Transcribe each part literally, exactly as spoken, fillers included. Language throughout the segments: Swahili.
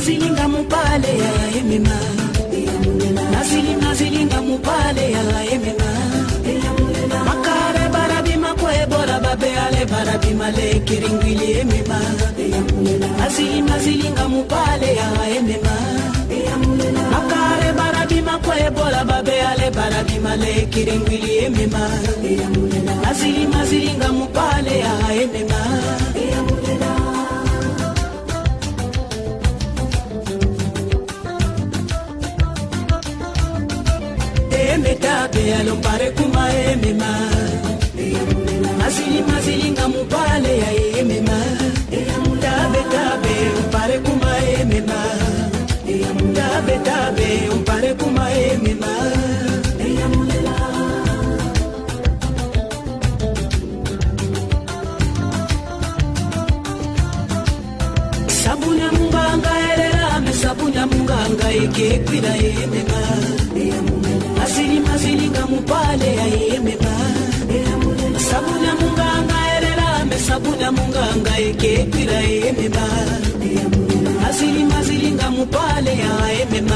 nazilinga mupale ya emema nazili nazilinga mupale ya emema makare barabi makwe bora babe ale barabi male kiringwili emema nazili nazilinga mupale ya emema makare barabi makwe bora babe ale barabi male kiringwili emema nazili nazilinga mupale ya emema Tabe alo pare kuma emema Mazili mazilinga mupale ya emema Tabe tabe pare kuma emema Tabe tabe pare kuma emema Sabunya munganga elera me sabunya munganga ike kwira emema Mazili mazilinga mupale ya emema Sabunya munganga erera me sabunya munganga eke kwira emema Mazili mazilinga mupale ya emema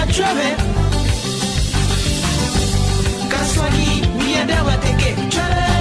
Kaswagi, miya dawa teke, chale.